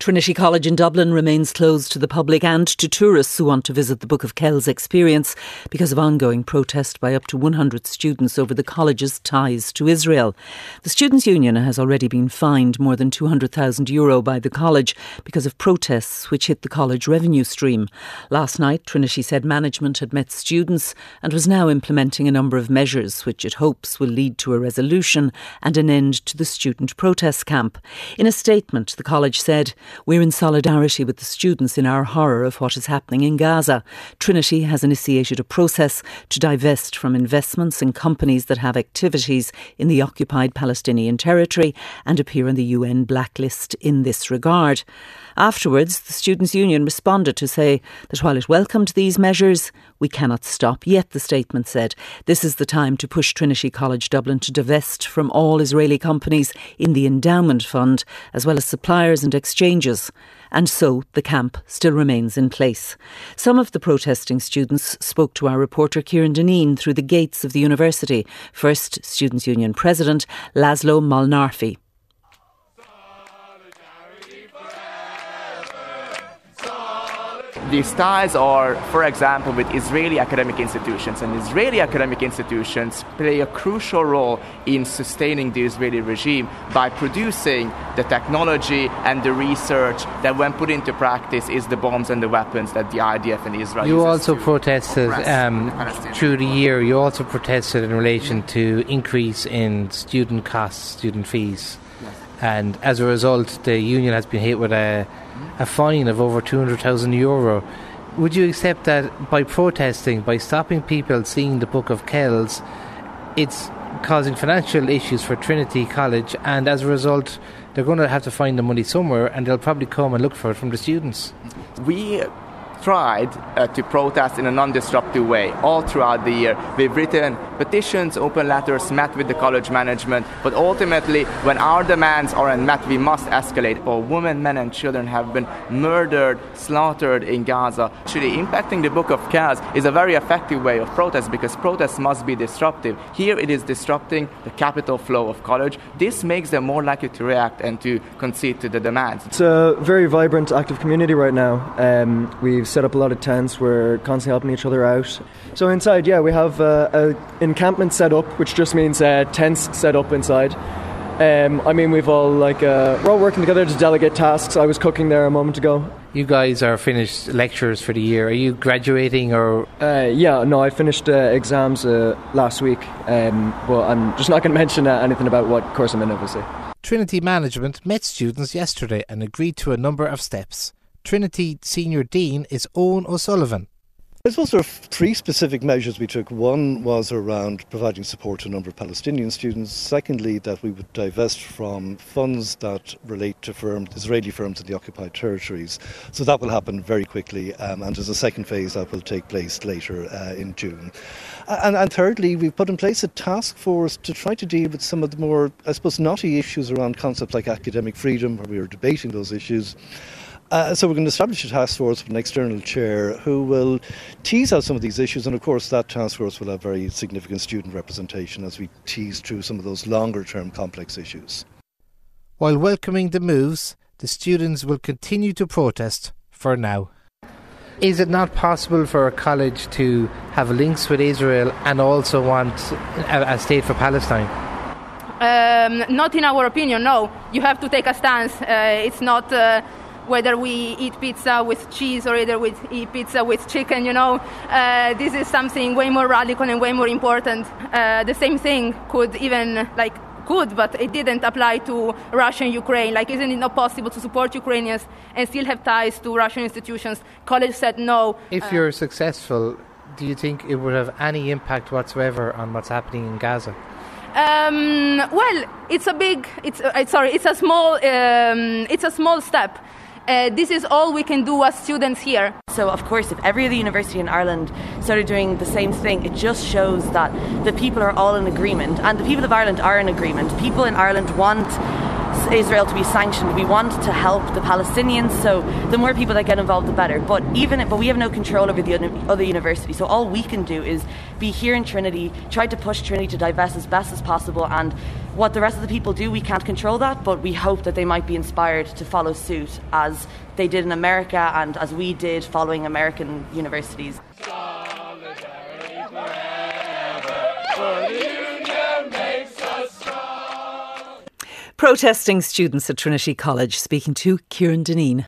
Trinity College in Dublin remains closed to the public and to tourists who want to visit the Book of Kells experience because of ongoing protest by up to 100 students over the college's ties to Israel. The Students' Union has already been fined more than €200,000 by the college because of protests which hit the college revenue stream. Last night, Trinity said management had met students and was now implementing a number of measures which it hopes will lead to a resolution and an end to the student protest camp. In a statement, the college said, "We're in solidarity with the students in our horror of what is happening in Gaza. Trinity has initiated a process to divest from investments in companies that have activities in the occupied Palestinian territory and appear on the UN blacklist in this regard." Afterwards, the Students' Union responded to say that while it welcomed these measures, we cannot stop yet, the statement said. This is the time to push Trinity College Dublin to divest from all Israeli companies in the endowment fund, as well as suppliers and exchanges. And so the camp still remains in place. Some of the protesting students spoke to our reporter Kieran Deneen through the gates of the university. First, Students' Union President Laszlo Molnarfi. These ties are, for example, with Israeli academic institutions, and Israeli academic institutions play a crucial role in sustaining the Israeli regime by producing the technology and the research that, when put into practice, is the bombs and the weapons that the IDF and Israel You also protested through the year. You also protested in relation to increase in student costs, student fees. Yes. And as a result, the union has been hit with a fine of over €200,000. Would you accept that by protesting, by stopping people seeing the Book of Kells, it's causing financial issues for Trinity College, and as a result they're going to have to find the money somewhere, and they'll probably come and look for it from the students? We tried to protest in a non-disruptive way all throughout the year. We've written petitions, open letters, met with the college management, but ultimately when our demands aren't met, we must escalate. Women, men and children have been murdered, slaughtered in Gaza. Actually, impacting the Book of Kells is a very effective way of protest, because protest must be disruptive. Here it is disrupting the capital flow of college. This makes them more likely to react and to concede to the demands. It's a very vibrant, active community right now. We've set up a lot of tents. We're constantly helping each other out. So inside, we have an encampment set up, which just means tents set up inside. We've all we're all working together to delegate tasks. I was cooking there a moment ago. You guys are finished lectures for the year. Are you graduating or? I finished exams last week. But I'm just not going to mention anything about what course I'm in, obviously. Trinity management met students yesterday and agreed to a number of steps. Trinity Senior Dean is Owen O'Sullivan. I suppose there are three specific measures we took. One was around providing support to a number of Palestinian students. Secondly, that we would divest from funds that relate to Israeli firms in the occupied territories. So that will happen very quickly, and there's a second phase that will take place later in June. And thirdly, we've put in place a task force to try to deal with some of the more, knotty issues around concepts like academic freedom, where we are debating those issues. So we're going to establish a task force with an external chair who will tease out some of these issues, and of course that task force will have very significant student representation as we tease through some of those longer term complex issues. While welcoming the moves, the students will continue to protest for now. Is it not possible for a college to have links with Israel and also want a state for Palestine? Not in our opinion, no. You have to take a stance. It's not whether we eat pizza with cheese or whether we eat pizza with chicken, This is something way more radical and way more important. The same thing but it didn't apply to Russia and Ukraine. Isn't it not possible to support Ukrainians and still have ties to Russian institutions? College said no. If you're successful, do you think it would have any impact whatsoever on what's happening in Gaza? It's a small step. This is all we can do as students here. So, of course, if every other university in Ireland started doing the same thing, it just shows that the people are all in agreement, and the people of Ireland are in agreement. People in Ireland want Israel to be sanctioned. We want to help the Palestinians, so the more people that get involved, the better. But we have no control over the other universities, so all we can do is be here in Trinity, try to push Trinity to divest as best as possible, and what the rest of the people do, we can't control that, but we hope that they might be inspired to follow suit as they did in America and as we did following American universities. Protesting students at Trinity College speaking to Kieran Deneen.